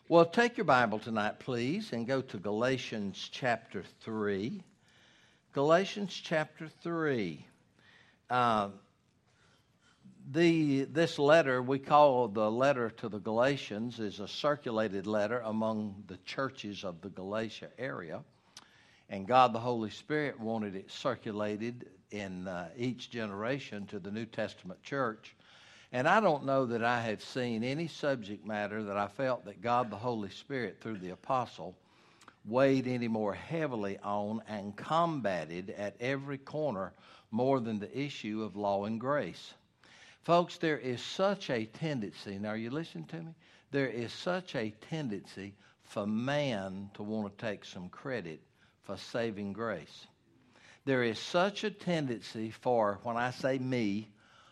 Well, take your Bible tonight, please, and go to Galatians chapter 3. Galatians chapter 3. This letter we call the letter to the Galatians is a circulated letter among the churches of the Galatia area. And God the Holy Spirit wanted it circulated in each generation to the New Testament church. And I don't know that I have seen any subject matter that I felt that God the Holy Spirit through the apostle weighed any more heavily on and combated at every corner more than the issue of law and grace. Folks, there is such a tendency, now are you listening to me? There is such a tendency for man to want to take some credit for saving grace. There is such a tendency for, when I say me,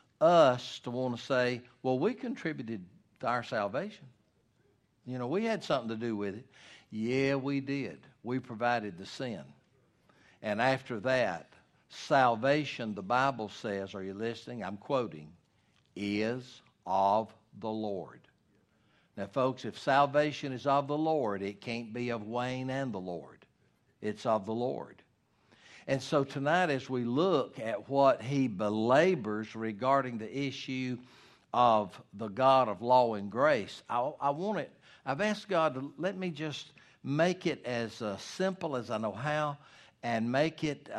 us to want to say, well, we contributed to our salvation. You know, we had something to do with it. Yeah, we did. We provided the sin. And after that, salvation, the Bible says, are you listening? I'm quoting, is of the Lord. Now, folks, if salvation is of the Lord, it can't be of Wayne and the Lord. It's of the Lord. And so tonight, as we look at what he belabors regarding the issue of the God of law and grace, I've asked God to let me just make it as simple as I know how, and make it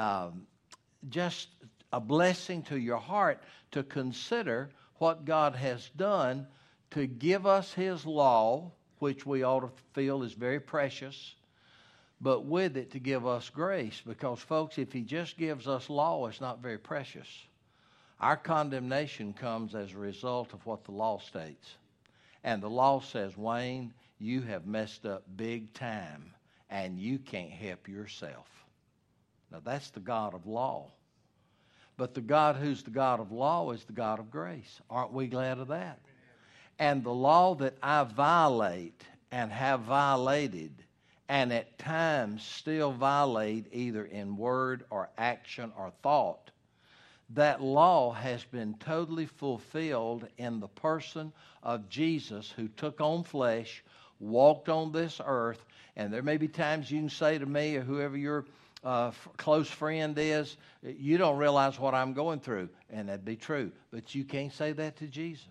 just a blessing to your heart to consider what God has done to give us his law, which we ought to feel is very precious, but with it to give us grace. Because, folks, if he just gives us law, it's not very precious. Our condemnation comes as a result of what the law states. And the law says, Wayne, you have messed up big time, and you can't help yourself. Now, that's the God of law. But the God who's the God of law is the God of grace. Aren't we glad of that? And the law that I violate and have violated, and at times still violate either in word or action or thought, that law has been totally fulfilled in the person of Jesus, who took on flesh, walked on this earth. And there may be times you can say to me or whoever your close friend is, you don't realize what I'm going through. And that'd be true. But you can't say that to Jesus.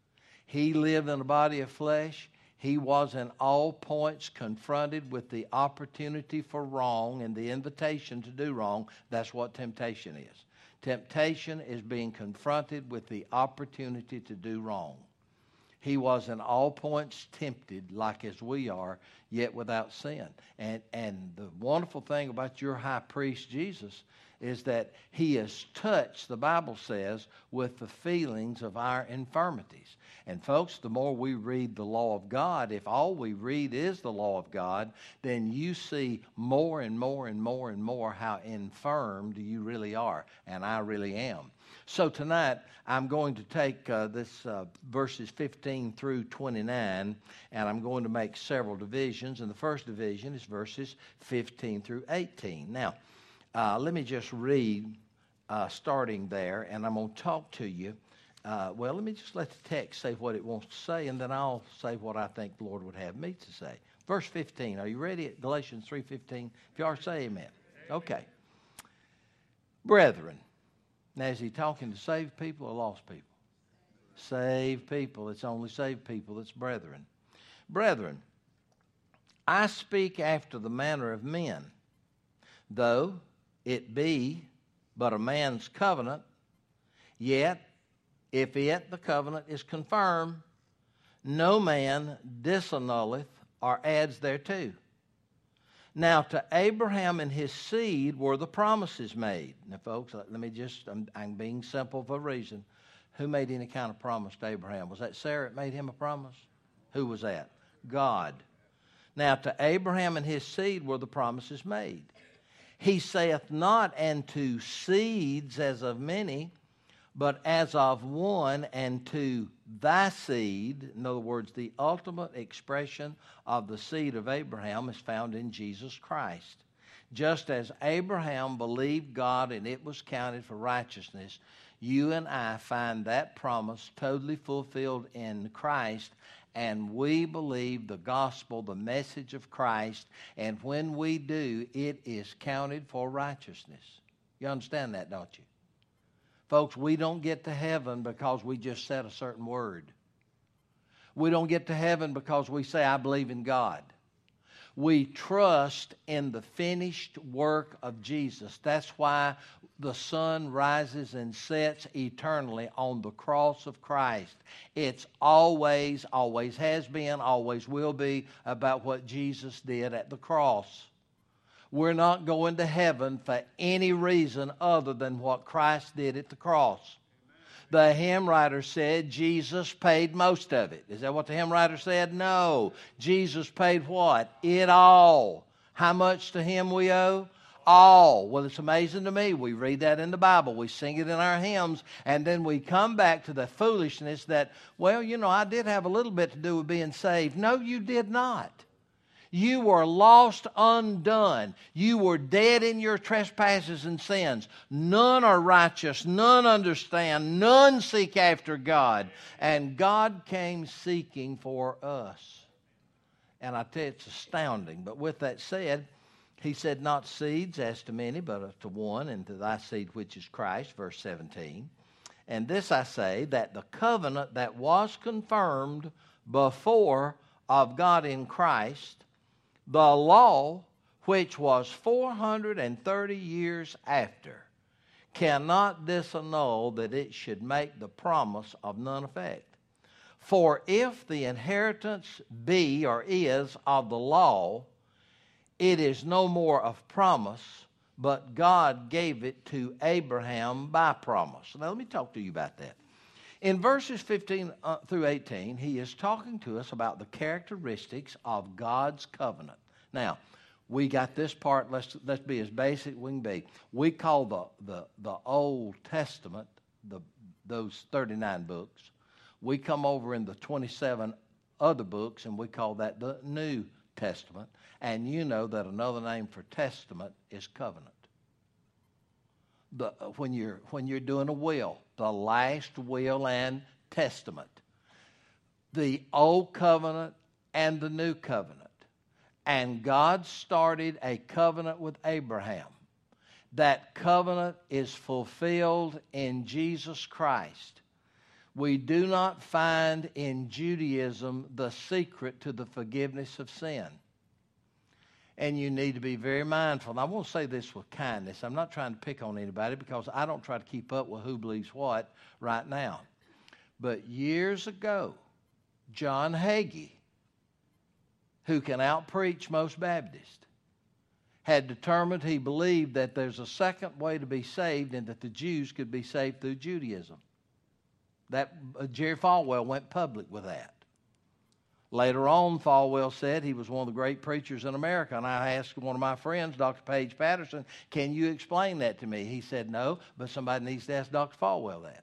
He lived in a body of flesh. He was in all points confronted with the opportunity for wrong and the invitation to do wrong. That's what temptation is. Temptation is being confronted with the opportunity to do wrong. He was in all points tempted like as we are, yet without sin. And the wonderful thing about your high priest Jesus is that he is touched, the Bible says, with the feelings of our infirmities. And folks, the more we read the law of God, if all we read is the law of God, then you see more and more and more and more how infirmed you really are, and I really am. So tonight, I'm going to take verses 15 through 29, and I'm going to make several divisions. And the first division is verses 15 through 18. Now, let me just read starting there, and I'm going to talk to you. Let me just let the text say what it wants to say, and then I'll say what I think the Lord would have me to say. Verse 15. Are you ready at Galatians 3:15? If you are, say amen. Okay. Brethren. Now, is he talking to saved people or lost people? Saved people. It's only saved people that's brethren. Brethren, I speak after the manner of men, though it be but a man's covenant, yet if it, the covenant, is confirmed, no man disannulleth or adds thereto. Now, to Abraham and his seed were the promises made. Now, folks, let me just, I'm being simple for a reason. Who made any kind of promise to Abraham? Was that Sarah that made him a promise? Who was that? God. Now, to Abraham and his seed were the promises made. He saith not, and to seeds as of many, but as of one, and to thy seed. In other words, the ultimate expression of the seed of Abraham is found in Jesus Christ. Just as Abraham believed God and it was counted for righteousness, you and I find that promise totally fulfilled in Christ and we believe the gospel, the message of Christ, and when we do, it is counted for righteousness. You understand that, don't you? Folks, we don't get to heaven because we just said a certain word. We don't get to heaven because we say, I believe in God. We trust in the finished work of Jesus. That's why the sun rises and sets eternally on the cross of Christ. It's always has been, always will be about what Jesus did at the cross. We're not going to heaven for any reason other than what Christ did at the cross. The hymn writer said Jesus paid most of it. Is that what the hymn writer said? No. Jesus paid what? It all. How much to him we owe? All. Well, it's amazing to me. We read that in the Bible. We sing it in our hymns. And then we come back to the foolishness that, well, I did have a little bit to do with being saved. No, you did not. You were lost undone. You were dead in your trespasses and sins. None are righteous. None understand. None seek after God. And God came seeking for us. And I tell you, it's astounding. But with that said, he said, not seeds as to many, but to one, and to thy seed which is Christ, verse 17. And this I say, that the covenant that was confirmed before of God in Christ, the law, which was 430 years after, cannot disannul that it should make the promise of none effect. For if the inheritance be or is of the law, it is no more of promise, but God gave it to Abraham by promise. Now let me talk to you about that. In verses 15 through 18, he is talking to us about the characteristics of God's covenant. Now, we got this part. Let's be as basic we can be. We call the Old Testament, those 39 books. We come over in the 27 other books, and we call that the New Testament. And you know that another name for testament is covenant. When you're doing a will, the last will and testament, the old covenant and the new covenant. And God started a covenant with Abraham. That covenant is fulfilled in Jesus Christ. We do not find in Judaism the secret to the forgiveness of sin. And you need to be very mindful. And I want to say this with kindness. I'm not trying to pick on anybody because I don't try to keep up with who believes what right now. But years ago, John Hagee, who can outpreach most Baptists, had determined he believed that there's a second way to be saved and that the Jews could be saved through Judaism. That Jerry Falwell went public with that. Later on, Falwell said he was one of the great preachers in America, and I asked one of my friends, Dr. Page Patterson, can you explain that to me? He said no, but somebody needs to ask Dr. Falwell that.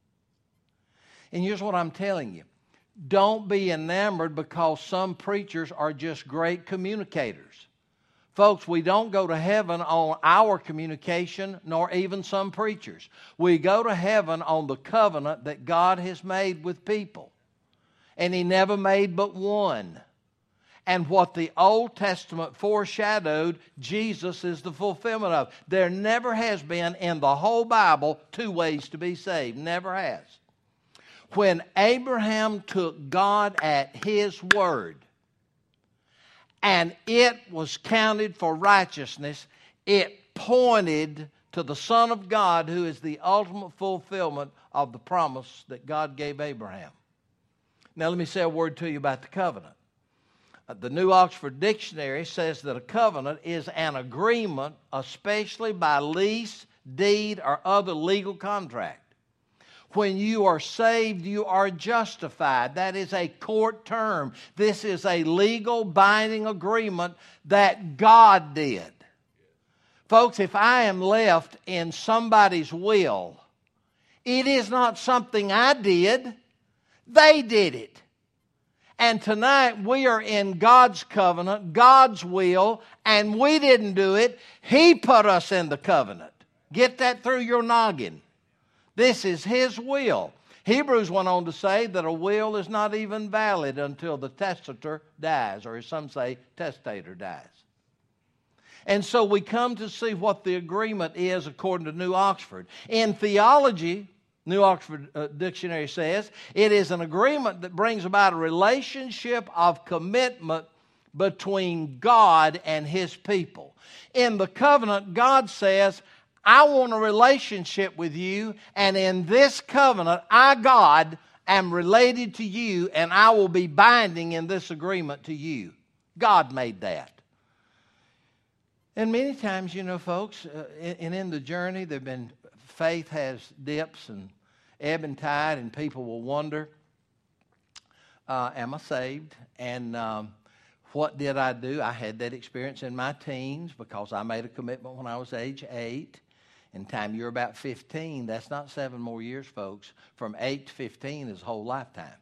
And here's what I'm telling you. Don't be enamored because some preachers are just great communicators. Folks, we don't go to heaven on our communication, nor even some preachers. We go to heaven on the covenant that God has made with people. And He never made but one. And what the Old Testament foreshadowed, Jesus is the fulfillment of. There never has been in the whole Bible two ways to be saved. Never has. When Abraham took God at His word, and it was counted for righteousness, it pointed to the Son of God, who is the ultimate fulfillment of the promise that God gave Abraham. Now let me say a word to you about the covenant. The New Oxford Dictionary says that a covenant is an agreement, especially by lease, deed, or other legal contract. When you are saved, you are justified. That is a court term. This is a legal binding agreement that God did. Folks, if I am left in somebody's will, it is not something I did. They did it. And tonight we are in God's covenant, God's will, and we didn't do it. He put us in the covenant. Get that through your noggin. This is His will. Hebrews went on to say that a will is not even valid until the testator dies, or as some say, testator dies. And so we come to see what the agreement is according to New Oxford. In theology, New Oxford Dictionary says, it is an agreement that brings about a relationship of commitment between God and His people. In the covenant, God says, I want a relationship with you, and in this covenant, I, God, am related to you, and I will be binding in this agreement to you. God made that. And many times, you know, folks, in the journey, faith has dips and ebb and tide, and people will wonder, am I saved? And what did I do? I had that experience in my teens because I made a commitment when I was age 8. In time you're about 15, that's not 7 more years, folks. From 8 to 15 is a whole lifetime.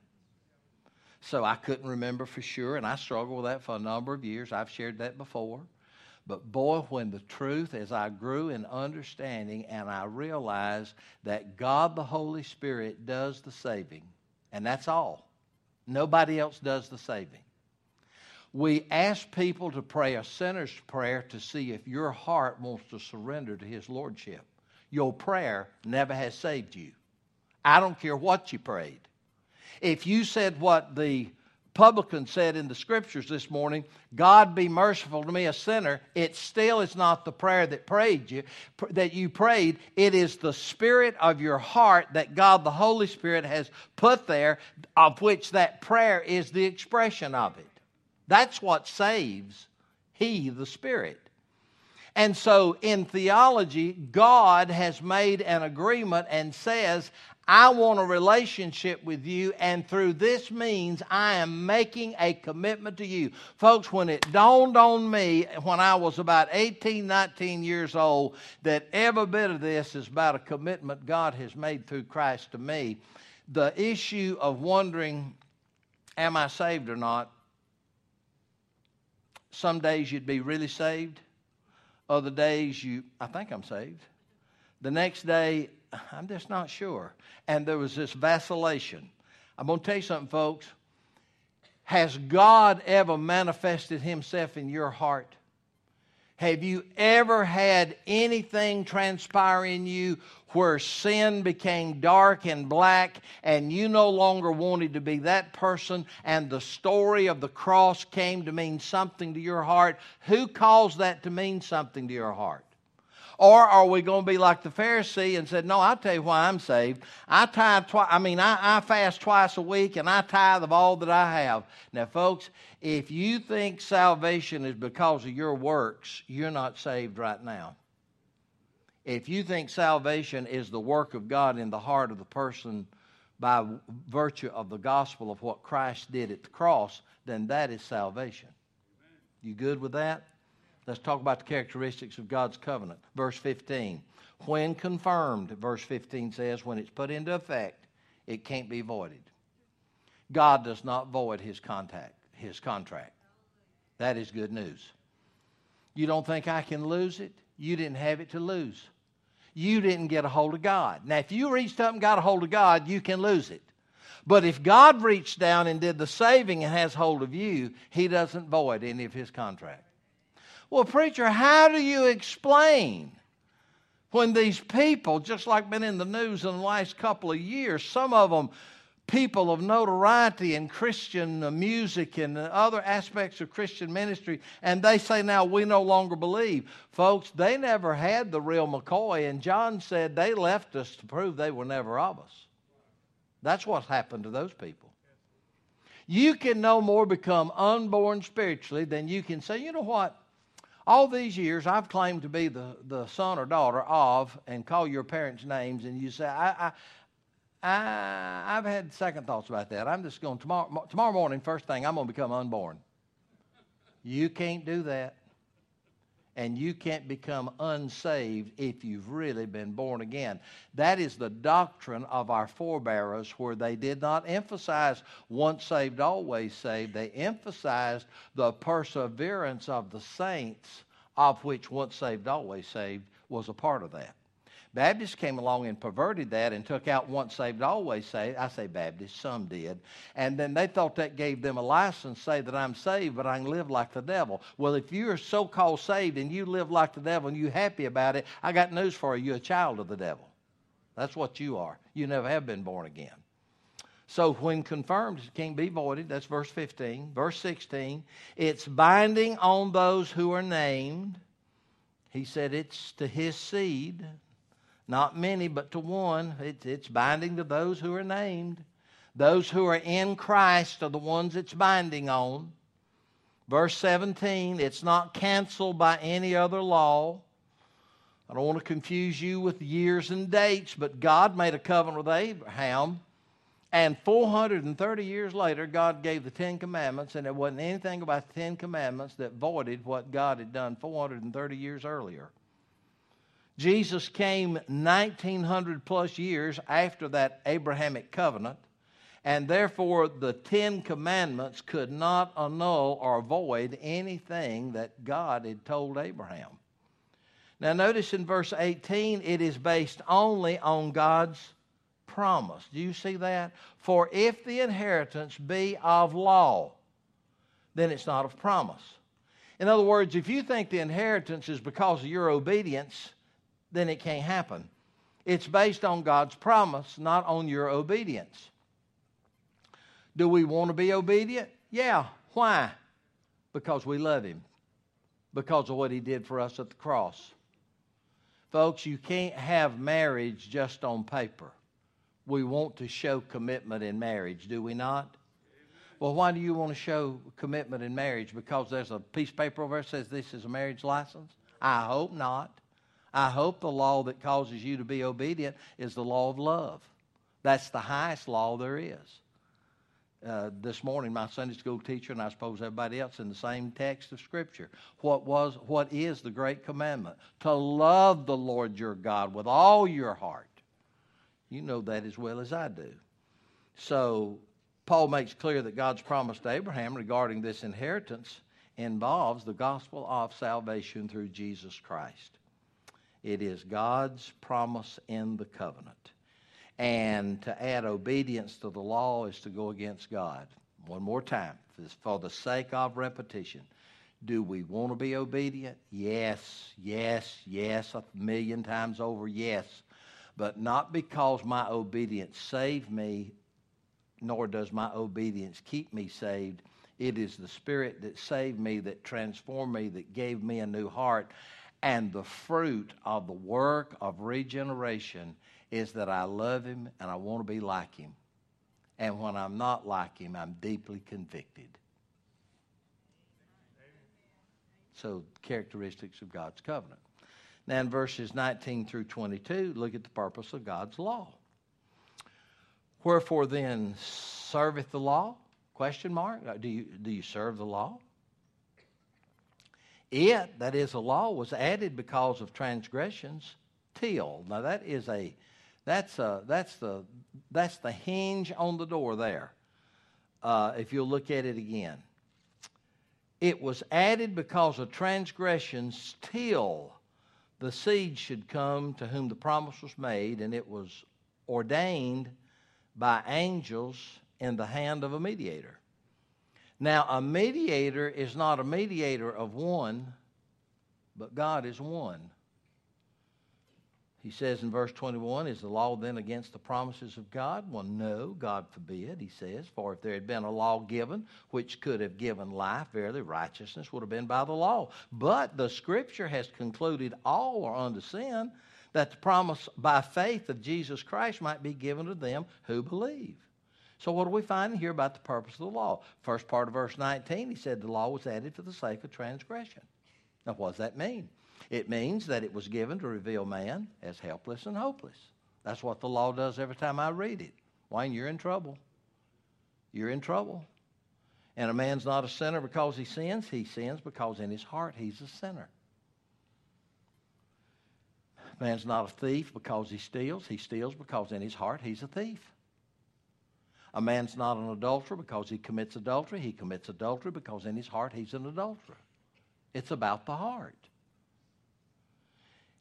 So I couldn't remember for sure, and I struggled with that for a number of years. I've shared that before. But boy, when the truth, as I grew in understanding and I realized that God the Holy Spirit does the saving, and that's all. Nobody else does the saving. We ask people to pray a sinner's prayer to see if your heart wants to surrender to His Lordship. Your prayer never has saved you. I don't care what you prayed. If you said what the publican said in the Scriptures this morning, God be merciful to me, a sinner, it still is not the prayer that you prayed. It is the spirit of your heart that God the Holy Spirit has put there, of which that prayer is the expression of it. That's what saves He, the Spirit. And so in theology, God has made an agreement and says, I want a relationship with you, and through this means I am making a commitment to you. Folks, when it dawned on me when I was about 18, 19 years old that every bit of this is about a commitment God has made through Christ to me, the issue of wondering, am I saved or not? Some days you'd be really saved. Other days I think I'm saved. The next day, I'm just not sure. And there was this vacillation. I'm going to tell you something, folks. Has God ever manifested Himself in your heart? Have you ever had anything transpire in you where sin became dark and black and you no longer wanted to be that person and the story of the cross came to mean something to your heart? Who caused that to mean something to your heart? Or are we going to be like the Pharisee and said, no, I'll tell you why I'm saved. I fast twice a week and I tithe of all that I have. Now, folks, if you think salvation is because of your works, you're not saved right now. If you think salvation is the work of God in the heart of the person by virtue of the gospel of what Christ did at the cross, then that is salvation. You good with that? Let's talk about the characteristics of God's covenant. Verse 15. When confirmed, verse 15 says, when it's put into effect, it can't be voided. God does not void His contract. That is good news. You don't think I can lose it? You didn't have it to lose. You didn't get a hold of God. Now, if you reached up and got a hold of God, you can lose it. But if God reached down and did the saving and has hold of you, He doesn't void any of His contract. Well, preacher, how do you explain when these people, just like been in the news in the last couple of years, some of them people of notoriety in Christian music and other aspects of Christian ministry, and they say now we no longer believe. Folks, they never had the real McCoy, and John said they left us to prove they were never of us. That's what's happened to those people. You can no more become unborn spiritually than you can say, you know what? All these years, I've claimed to be the son or daughter of, and call your parents' names, and you say, I've had second thoughts about that. I'm just going, tomorrow morning, first thing, I'm going to become unborn. You can't do that. And you can't become unsaved if you've really been born again. That is the doctrine of our forebears, where they did not emphasize once saved, always saved. They emphasized the perseverance of the saints, of which once saved, always saved was a part of that. Baptists came along and perverted that and took out once saved, always saved. I say Baptists, some did. And then they thought that gave them a license to say that I'm saved, but I can live like the devil. Well, if you're so-called saved and you live like the devil and you're happy about it, I got news for you. You're a child of the devil. That's what you are. You never have been born again. So when confirmed, it can't be voided. That's verse 15. Verse 16, it's binding on those who are named. He said it's to his seed. Not many, but to one. It's binding to those who are named. Those who are in Christ are the ones it's binding on. Verse 17, it's not canceled by any other law. I don't want to confuse you with years and dates, but God made a covenant with Abraham, and 430 years later, God gave the Ten Commandments, and there wasn't anything about the Ten Commandments that voided what God had done 430 years earlier. Jesus came 1900 plus years after that Abrahamic covenant, and therefore the Ten Commandments could not annul or void anything that God had told Abraham. Now notice in verse 18, it is based only on God's promise. Do you see that? For if the inheritance be of law, then it's not of promise. In other words, if you think the inheritance is because of your obedience, then it can't happen. It's based on God's promise, not on your obedience. Do we want to be obedient? Yeah. Why? Because we love Him. Because of what He did for us at the cross. Folks, you can't have marriage just on paper. We want to show commitment in marriage, do we not? Well, why do you want to show commitment in marriage? Because there's a piece of paper over there that says this is a marriage license? I hope not. I hope the law that causes you to be obedient is the law of love. That's the highest law there is. This morning, my Sunday school teacher, and I suppose everybody else, in the same text of Scripture, what is the great commandment? To love the Lord your God with all your heart. You know that as well as I do. So Paul makes clear that God's promise to Abraham regarding this inheritance involves the gospel of salvation through Jesus Christ. It is God's promise in the covenant. And to add obedience to the law is to go against God. One more time, for the sake of repetition. Do we want to be obedient? Yes, yes, yes, 1,000,000 times over, yes. But not because my obedience saved me, nor does my obedience keep me saved. It is the Spirit that saved me, that transformed me, that gave me a new heart. And the fruit of the work of regeneration is that I love Him and I want to be like Him. And when I'm not like Him, I'm deeply convicted. So, characteristics of God's covenant. Now in verses 19 through 22, look at the purpose of God's law. Wherefore then serveth the law? Question mark. Do you serve the law? It, that is the law, was added because of transgressions till. Now that's the hinge on the door there. If you'll look at it again. It was added because of transgressions till the seed should come to whom the promise was made, and it was ordained by angels in the hand of a mediator. Now, a mediator is not a mediator of one, but God is one. He says in verse 21, is the law then against the promises of God? Well, no, God forbid, he says. For if there had been a law given which could have given life, verily righteousness would have been by the law. But the Scripture has concluded all are unto sin, that the promise by faith of Jesus Christ might be given to them who believe. So what do we find here about the purpose of the law? First part of verse 19, he said the law was added for the sake of transgression. Now, what does that mean? It means that it was given to reveal man as helpless and hopeless. That's what the law does every time I read it. Wayne, you're in trouble. You're in trouble. And a man's not a sinner because he sins because in his heart he's a sinner. A man's not a thief because he steals because in his heart he's a thief. A man's not an adulterer because he commits adultery because in his heart he's an adulterer. It's about the heart.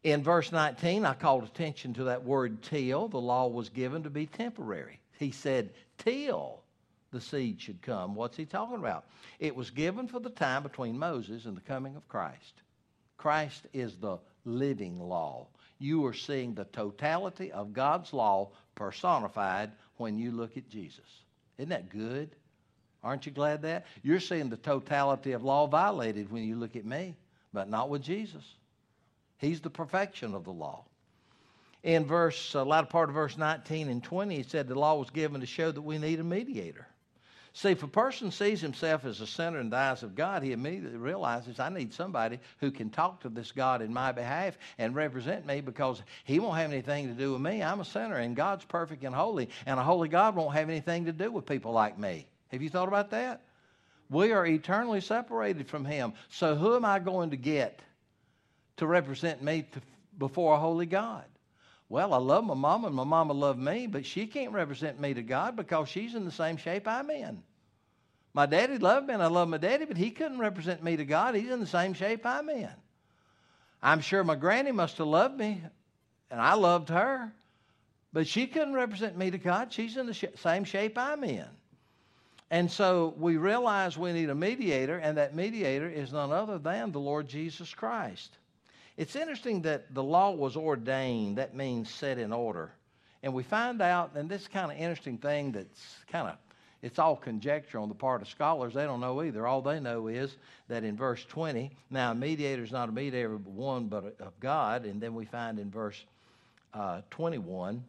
In verse 19, I called attention to that word till. The law was given to be temporary. He said, till the seed should come. What's he talking about? It was given for the time between Moses and the coming of Christ. Christ is the living law. You are seeing the totality of God's law personified when you look at Jesus. Isn't that good? Aren't you glad that? You're seeing the totality of law violated when you look at me, but not with Jesus. He's the perfection of the law. In a latter part of verse 19 and 20, he said the law was given to show that we need a mediator. See, if a person sees himself as a sinner in the eyes of God, he immediately realizes, I need somebody who can talk to this God in my behalf and represent me, because he won't have anything to do with me. I'm a sinner, and God's perfect and holy, and a holy God won't have anything to do with people like me. Have you thought about that? We are eternally separated from him. So who am I going to get to represent me before a holy God? Well, I love my mama, and my mama loved me, but she can't represent me to God because she's in the same shape I'm in. My daddy loved me, and I love my daddy, but he couldn't represent me to God. He's in the same shape I'm in. I'm sure my granny must have loved me, and I loved her, but she couldn't represent me to God. She's in the same shape I'm in. And so we realize we need a mediator, and that mediator is none other than the Lord Jesus Christ. It's interesting that the law was ordained. That means set in order. And we find out, and this kind of interesting thing it's all conjecture on the part of scholars. They don't know either. All they know is that in verse 20, now a mediator is not a mediator of one but of God. And then we find in verse 21,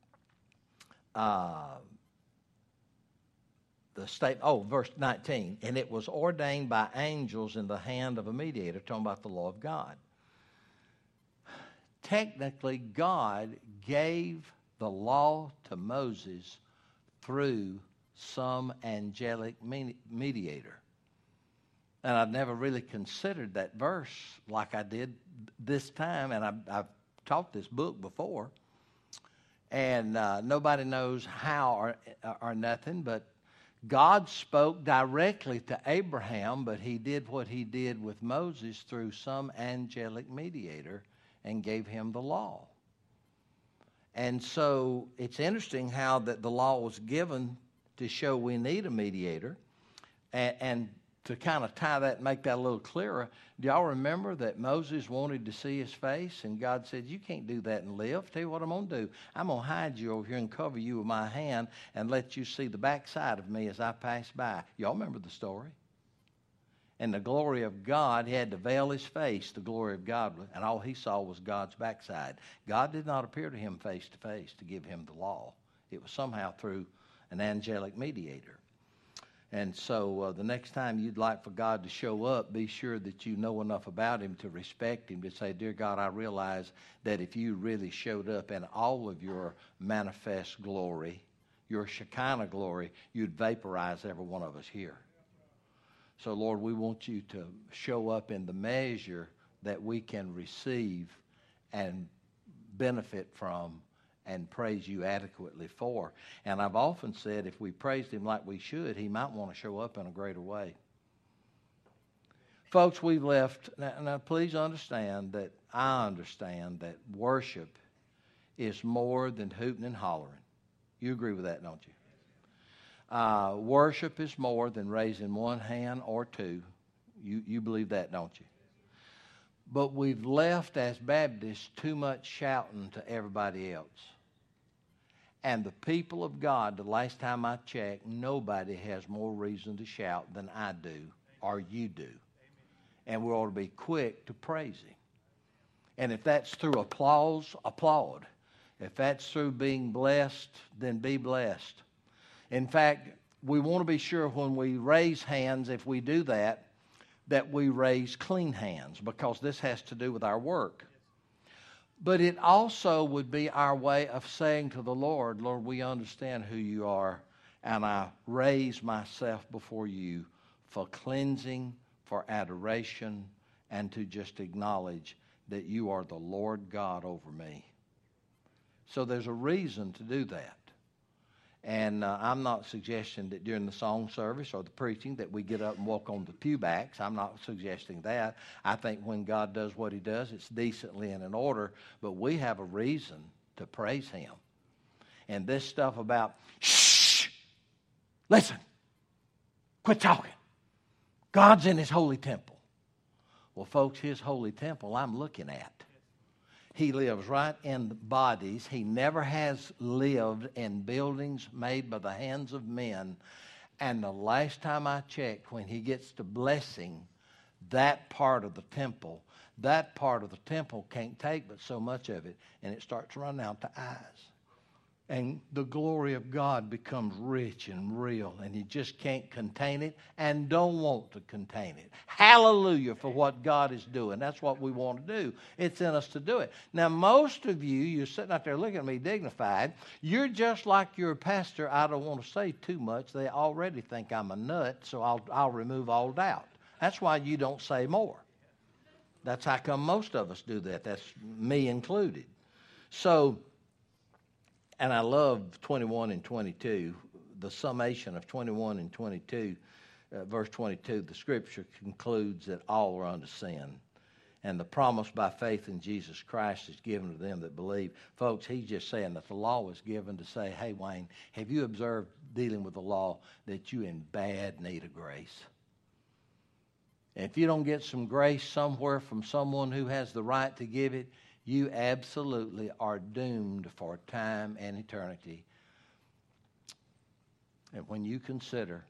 verse 19, and it was ordained by angels in the hand of a mediator, talking about the law of God. Technically, God gave the law to Moses through some angelic mediator. And I've never really considered that verse like I did this time, and I've taught this book before. And nobody knows how or nothing, but God spoke directly to Abraham, but he did what he did with Moses through some angelic mediator and gave him the law. And so it's interesting how that the law was given to show we need a mediator. And to kind of tie that and make that a little clearer, do y'all remember that Moses wanted to see his face? And God said, you can't do that and live. Tell you what I'm going to do. I'm going to hide you over here and cover you with my hand and let you see the backside of me as I pass by. Y'all remember the story? And the glory of God, he had to veil his face, the glory of God, and all he saw was God's backside. God did not appear to him face to face to give him the law. It was somehow through an angelic mediator. And so the next time you'd like for God to show up, be sure that you know enough about him to respect him, to say, dear God, I realize that if you really showed up in all of your manifest glory, your Shekinah glory, you'd vaporize every one of us here. So, Lord, we want you to show up in the measure that we can receive and benefit from and praise you adequately for. And I've often said if we praised him like we should, he might want to show up in a greater way. Folks, we've left. Now please understand that I understand that worship is more than hooting and hollering. You agree with that, don't you? Worship is more than raising one hand or two. You believe that, don't you? But we've left as Baptists too much shouting to everybody else. And the people of God, the last time I checked, nobody has more reason to shout than I do or you do. And we ought to be quick to praise him. And if that's through applause, applaud. If that's through being blessed, then be blessed. In fact, we want to be sure when we raise hands, if we do that, that we raise clean hands, because this has to do with our work. But it also would be our way of saying to the Lord, Lord, we understand who you are, and I raise myself before you for cleansing, for adoration, and to just acknowledge that you are the Lord God over me. So there's a reason to do that. And I'm not suggesting that during the song service or the preaching that we get up and walk on the pew backs. I'm not suggesting that. I think when God does what he does, it's decently and in order. But we have a reason to praise him. And this stuff about, shh, listen, quit talking. God's in his holy temple. Well, folks, his holy temple I'm looking at. He lives right in bodies. He never has lived in buildings made by the hands of men. And the last time I checked, when he gets to blessing that part of the temple can't take but so much of it, and it starts running out the eyes. And the glory of God becomes rich and real, and you just can't contain it and don't want to contain it. Hallelujah for what God is doing. That's what we want to do. It's in us to do it. Now, most of you, you're sitting out there looking at me dignified. You're just like your pastor. I don't want to say too much. They already think I'm a nut, so I'll remove all doubt. That's why you don't say more. That's how come most of us do that. That's me included. So, and I love 21 and 22, the summation of 21 and 22, verse 22. The scripture concludes that all are unto sin. And the promise by faith in Jesus Christ is given to them that believe. Folks, he's just saying that the law was given to say, hey, Wayne, have you observed dealing with the law that you're in bad need of grace? And if you don't get some grace somewhere from someone who has the right to give it, you absolutely are doomed for time and eternity. And when you consider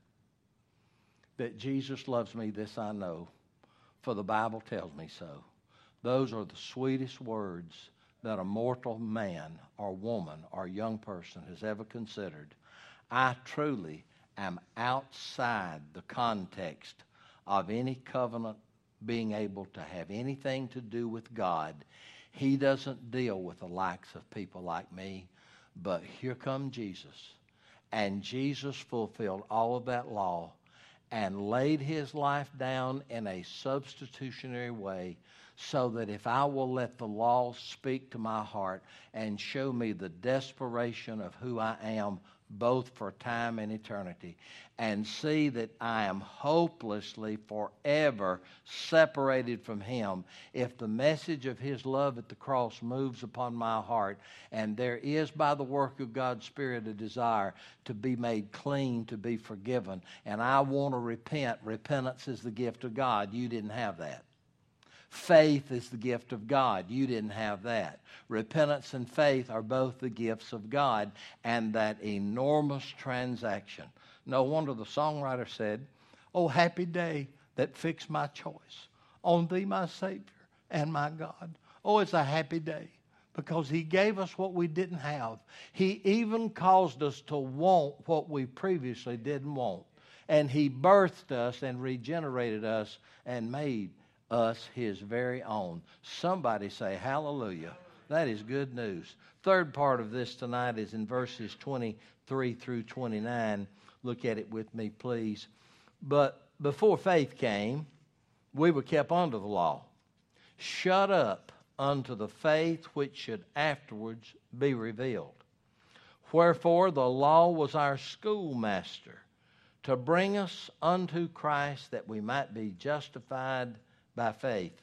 that Jesus loves me, this I know, for the Bible tells me so. Those are the sweetest words that a mortal man or woman or young person has ever considered. I truly am outside the context of any covenant being able to have anything to do with God. He doesn't deal with the likes of people like me. But here come Jesus. And Jesus fulfilled all of that law and laid his life down in a substitutionary way so that if I will let the law speak to my heart and show me the desperation of who I am, both for time and eternity, and see that I am hopelessly forever separated from him, if the message of his love at the cross moves upon my heart, and there is by the work of God's Spirit a desire to be made clean, to be forgiven, and I want to repent. Repentance is the gift of God. You didn't have that. Faith is the gift of God. You didn't have that. Repentance and faith are both the gifts of God, and that enormous transaction. No wonder the songwriter said, "Oh, happy day that fixed my choice on thee, my Savior and my God." Oh, it's a happy day because he gave us what we didn't have. He even caused us to want what we previously didn't want. And he birthed us and regenerated us and made us his very own. Somebody say hallelujah. That is good news. Third part of this tonight is in verses 23 through 29. Look at it with me, please. But before faith came, we were kept under the law, shut up unto the faith which should afterwards be revealed. Wherefore the law was our schoolmaster to bring us unto Christ that we might be justified by faith.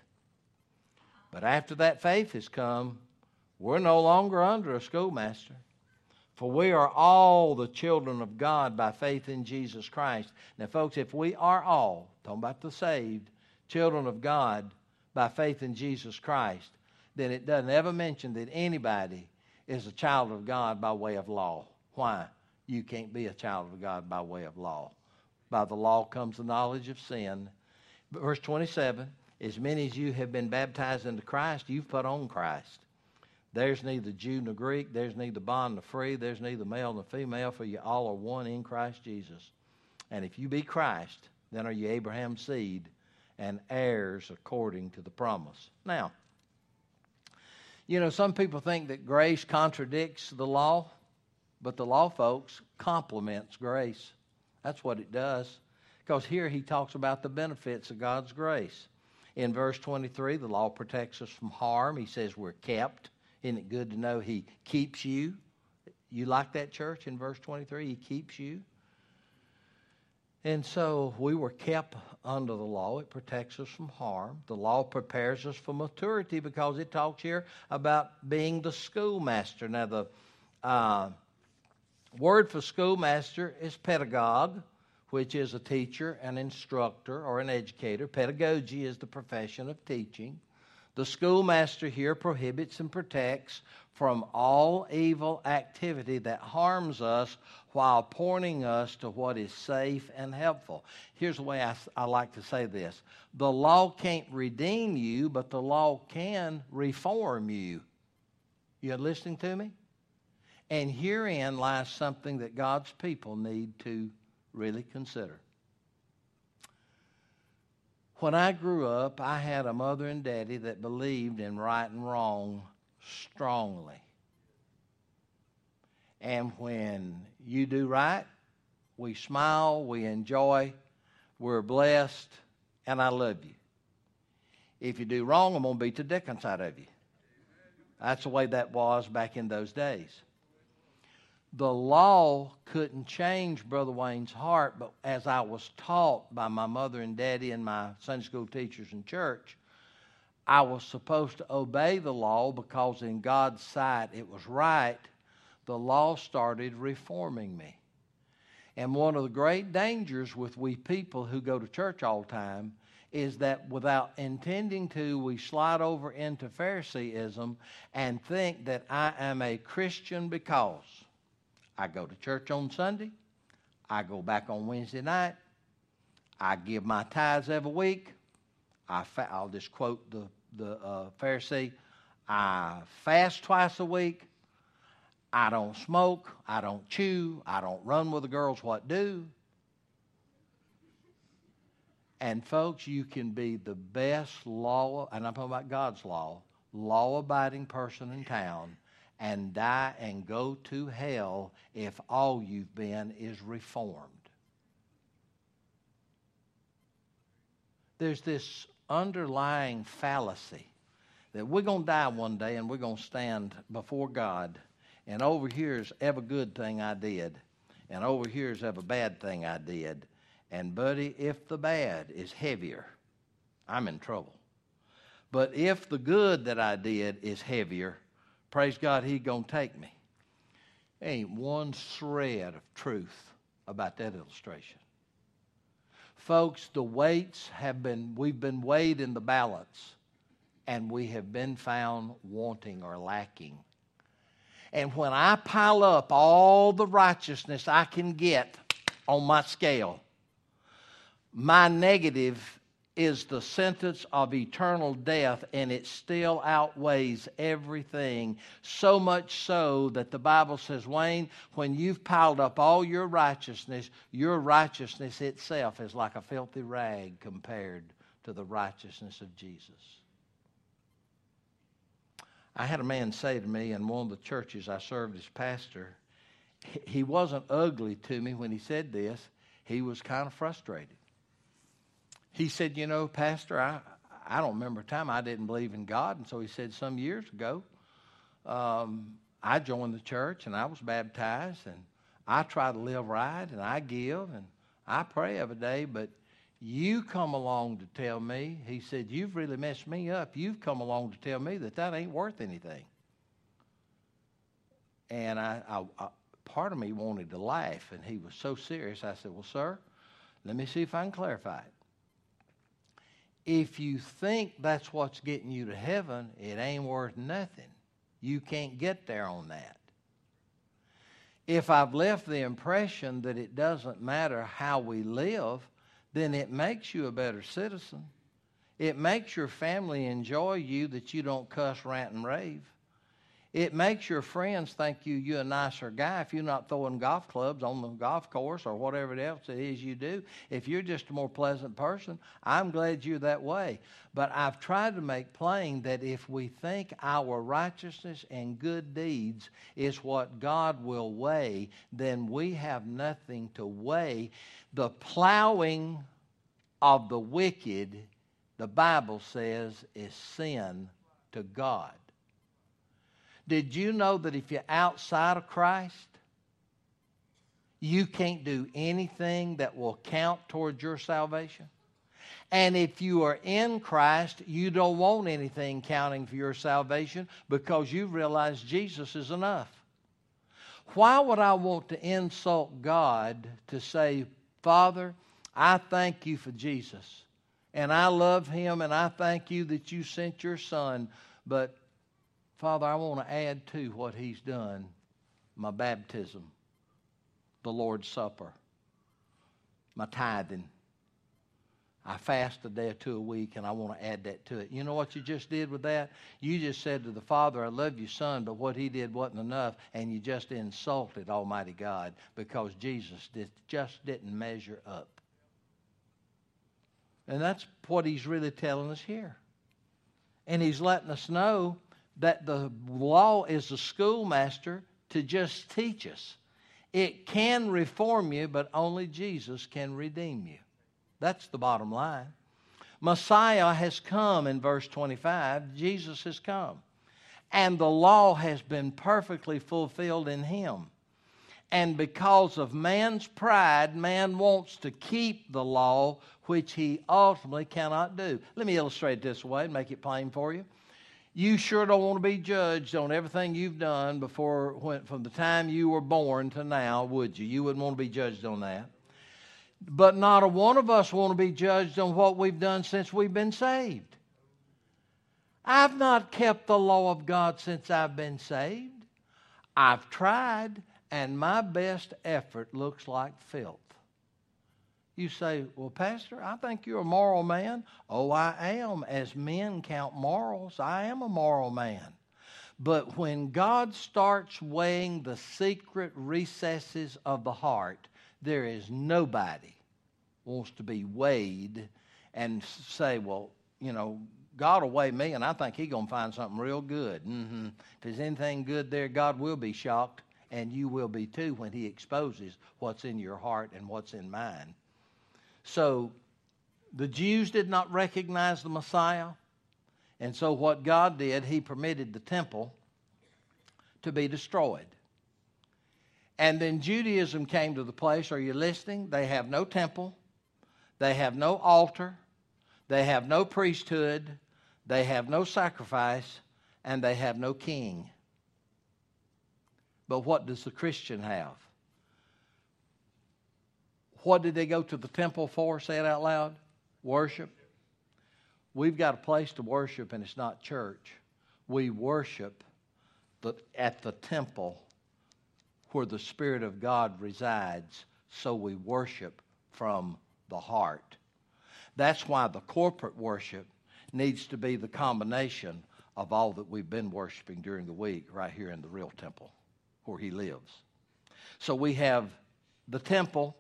But after that faith has come, we're no longer under a schoolmaster. For we are all the children of God by faith in Jesus Christ. Now, folks, if we are all, talking about the saved, children of God by faith in Jesus Christ, then it doesn't ever mention that anybody is a child of God by way of law. Why? You can't be a child of God by way of law. By the law comes the knowledge of sin. Verse 27, as many as you have been baptized into Christ, you've put on Christ. There's neither Jew nor Greek, there's neither bond nor free, there's neither male nor female, for you all are one in Christ Jesus. And if you be Christ, then are you Abraham's seed and heirs according to the promise. Now, you know, some people think that grace contradicts the law, but the law, folks, complements grace. That's what it does. Because here he talks about the benefits of God's grace. In verse 23, the law protects us from harm. He says we're kept. Isn't it good to know he keeps you? You like that church in verse 23? He keeps you. And so we were kept under the law. It protects us from harm. The law prepares us for maturity because it talks here about being the schoolmaster. Now, the word for schoolmaster is pedagogue, which is a teacher, an instructor, or an educator. Pedagogy is the profession of teaching. The schoolmaster here prohibits and protects from all evil activity that harms us while pointing us to what is safe and helpful. Here's the way I like to say this. The law can't redeem you, but the law can reform you. You listening to me? And herein lies something that God's people need to really consider. When I grew up, I had a mother and daddy that believed in right and wrong strongly. And when you do right, we smile, we enjoy, we're blessed, and I love you. If you do wrong, I'm going to beat the dickens out of you. That's the way that was back in those days. The law couldn't change Brother Wayne's heart, but as I was taught by my mother and daddy and my Sunday school teachers in church, I was supposed to obey the law because in God's sight it was right. The law started reforming me. And one of the great dangers with we people who go to church all the time is that without intending to, we slide over into Phariseeism and think that I am a Christian because I go to church on Sunday, I go back on Wednesday night, I give my tithes every week, I'll just quote the Pharisee, I fast twice a week, I don't smoke, I don't chew, I don't run with the girls what do. And folks, you can be the best law, and I'm talking about God's law-abiding person in town, and die and go to hell if all you've been is reformed. There's this underlying fallacy that we're going to die one day and we're going to stand before God, and over here is every good thing I did, and over here is every bad thing I did. And buddy, if the bad is heavier, I'm in trouble. But if the good that I did is heavier, praise God, He's going to take me. Ain't one shred of truth about that illustration. Folks, the weights we've been weighed in the balance, and we have been found wanting or lacking. And when I pile up all the righteousness I can get on my scale, my negative is the sentence of eternal death, and it still outweighs everything. So much so that the Bible says, Wayne, when you've piled up all your righteousness itself is like a filthy rag compared to the righteousness of Jesus. I had a man say to me in one of the churches I served as pastor, he wasn't ugly to me when he said this. He was kind of frustrated. He said, you know, Pastor, I don't remember a time I didn't believe in God. And so he said some years ago, I joined the church and I was baptized and I try to live right and I give and I pray every day. But you come along to tell me, he said, you've really messed me up. You've come along to tell me that ain't worth anything. And I part of me wanted to laugh, and he was so serious. I said, well, sir, let me see if I can clarify it. If you think that's what's getting you to heaven, it ain't worth nothing. You can't get there on that. If I've left the impression that it doesn't matter how we live, then it makes you a better citizen. It makes your family enjoy you that you don't cuss, rant, and rave. It makes your friends think you're a nicer guy if you're not throwing golf clubs on the golf course or whatever else it is you do. If you're just a more pleasant person, I'm glad you're that way. But I've tried to make plain that if we think our righteousness and good deeds is what God will weigh, then we have nothing to weigh. The plowing of the wicked, the Bible says, is sin to God. Did you know that if you're outside of Christ, you can't do anything that will count towards your salvation? And if you are in Christ, you don't want anything counting for your salvation because you realize Jesus is enough. Why would I want to insult God to say, Father, I thank you for Jesus, and I love him, and I thank you that you sent your son, but Father, I want to add to what he's done, my baptism, the Lord's Supper, my tithing. I fast a day or two a week, and I want to add that to it. You know what you just did with that? You just said to the Father, I love you, Son, but what he did wasn't enough, and you just insulted Almighty God because Jesus just didn't measure up. And that's what he's really telling us here. And he's letting us know that the law is a schoolmaster to just teach us. It can reform you, but only Jesus can redeem you. That's the bottom line. Messiah has come in verse 25. Jesus has come. And the law has been perfectly fulfilled in him. And because of man's pride, man wants to keep the law, which he ultimately cannot do. Let me illustrate it this way and make it plain for you. You sure don't want to be judged on everything you've done from the time you were born to now, would you? You wouldn't want to be judged on that. But not a one of us want to be judged on what we've done since we've been saved. I've not kept the law of God since I've been saved. I've tried, and my best effort looks like filth. You say, well, Pastor, I think you're a moral man. Oh, I am. As men count morals, I am a moral man. But when God starts weighing the secret recesses of the heart, there is nobody wants to be weighed and say, well, you know, God will weigh me, and I think he's going to find something real good. If there's anything good there, God will be shocked, and you will be too when he exposes what's in your heart and what's in mine. So the Jews did not recognize the Messiah, and so what God did, he permitted the temple to be destroyed. And then Judaism came to the place, are you listening? They have no temple, they have no altar, they have no priesthood, they have no sacrifice, and they have no king. But what does the Christian have? What did they go to the temple for? Say it out loud. Worship. We've got a place to worship, and it's not church. We worship at the temple where the Spirit of God resides, so we worship from the heart. That's why the corporate worship needs to be the combination of all that we've been worshiping during the week right here in the real temple where he lives. So we have the temple.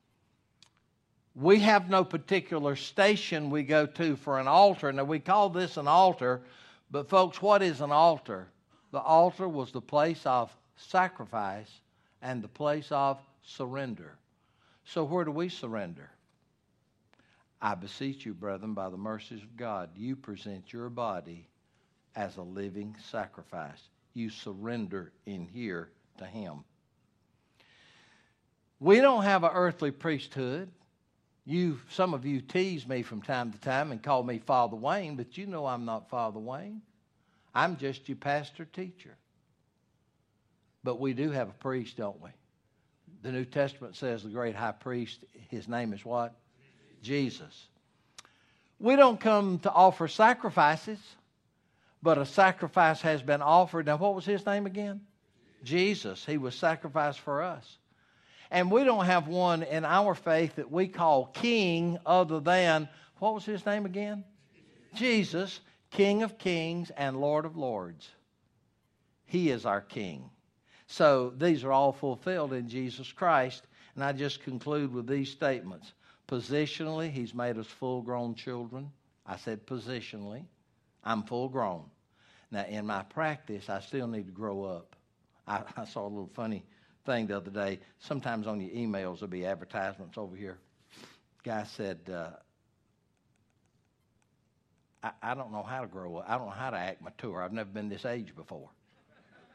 We have no particular station we go to for an altar. Now, we call this an altar, but folks, what is an altar? The altar was the place of sacrifice and the place of surrender. So where do we surrender? I beseech you, brethren, by the mercies of God, you present your body as a living sacrifice. You surrender in here to him. We don't have an earthly priesthood. Some of you tease me from time to time and call me Father Wayne, but you know I'm not Father Wayne. I'm just your pastor teacher. But we do have a priest, don't we? The New Testament says the great high priest, his name is what? Jesus. We don't come to offer sacrifices, but a sacrifice has been offered. Now, what was his name again? Jesus. He was sacrificed for us. And we don't have one in our faith that we call king other than, what was his name again? Jesus, King of kings and Lord of lords. He is our king. So these are all fulfilled in Jesus Christ. And I just conclude with these statements. Positionally, he's made us full-grown children. I said positionally. I'm full-grown. Now, in my practice, I still need to grow up. I saw a little funny thing the other day. Sometimes on your emails there'll be advertisements over here. Guy said, I don't know how to grow up. I don't know how to act mature. I've never been this age before.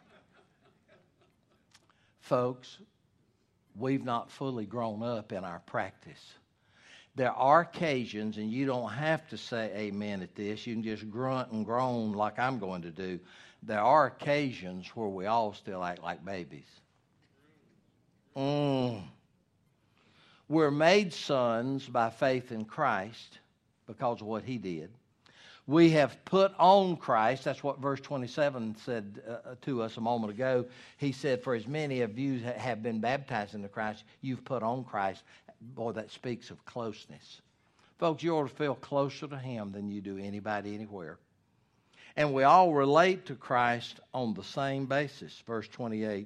Folks, we've not fully grown up in our practice. There are occasions, and you don't have to say amen at this. You can just grunt and groan like I'm going to do. There are occasions where we all still act like babies. We're made sons by faith in Christ because of what he did. We have put on Christ. That's what verse 27 said to us a moment ago. He said, for as many of you have been baptized into Christ, you've put on Christ. Boy, that speaks of closeness. Folks, you ought to feel closer to him than you do anybody anywhere. And we all relate to Christ on the same basis. Verse 28.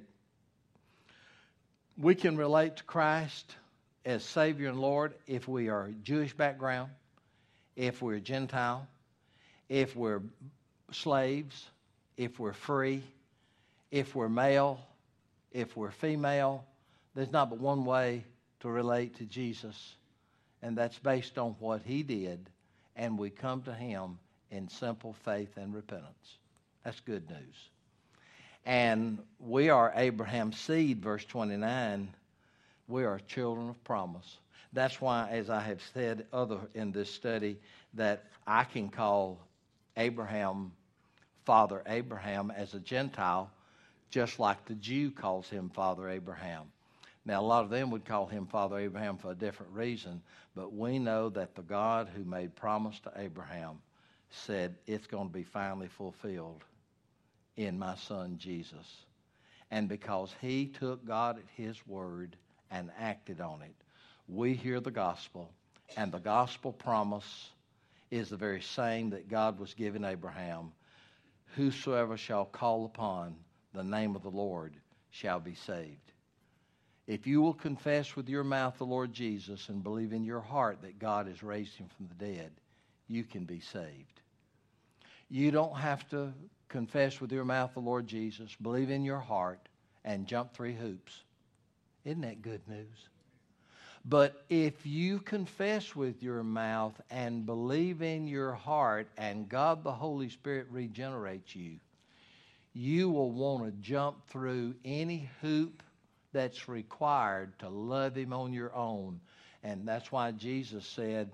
We can relate to Christ as Savior and Lord if we are Jewish background, if we're Gentile, if we're slaves, if we're free, if we're male, if we're female. There's not but one way to relate to Jesus, and that's based on what he did, and we come to him in simple faith and repentance. That's good news. And we are Abraham's seed, verse 29. We are children of promise. That's why, as I have said in this study, that I can call Abraham, Father Abraham, as a Gentile, just like the Jew calls him Father Abraham. Now, a lot of them would call him Father Abraham for a different reason, but we know that the God who made promise to Abraham said it's going to be finally fulfilled in my son Jesus. And because he took God at his word and acted on it, we hear the gospel, and the gospel promise is the very same that God was giving Abraham. Whosoever shall call upon the name of the Lord shall be saved. If you will confess with your mouth the Lord Jesus and believe in your heart that God has raised him from the dead, you can be saved. You don't have to confess with your mouth the Lord Jesus, believe in your heart, and jump 3 hoops. Isn't that good news? But if you confess with your mouth and believe in your heart and God the Holy Spirit regenerates you, you will want to jump through any hoop that's required to love him on your own. And that's why Jesus said,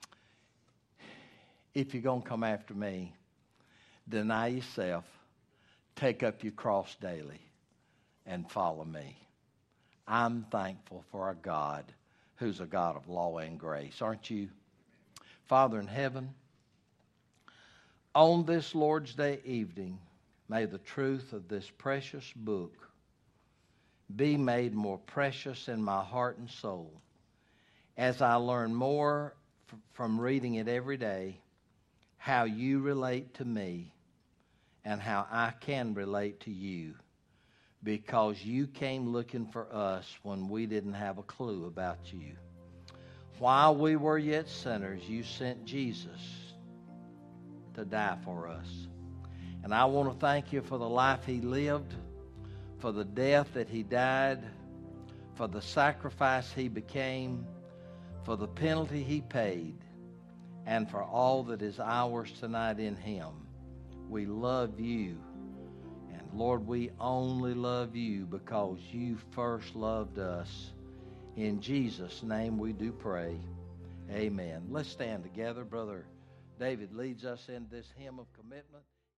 if you're going to come after me, deny yourself, take up your cross daily, and follow me. I'm thankful for our God who's a God of law and grace. Aren't you? Father in heaven, on this Lord's Day evening, may the truth of this precious book be made more precious in my heart and soul as I learn more from reading it every day, how you relate to me and how I can relate to you, because you came looking for us when we didn't have a clue about you. While we were yet sinners, you sent Jesus to die for us. And I want to thank you for the life he lived, for the death that he died, for the sacrifice he became, for the penalty he paid, and for all that is ours tonight in him. We love you. And Lord, we only love you because you first loved us. In Jesus' name we do pray. Amen. Let's stand together. Brother David leads us in this hymn of commitment.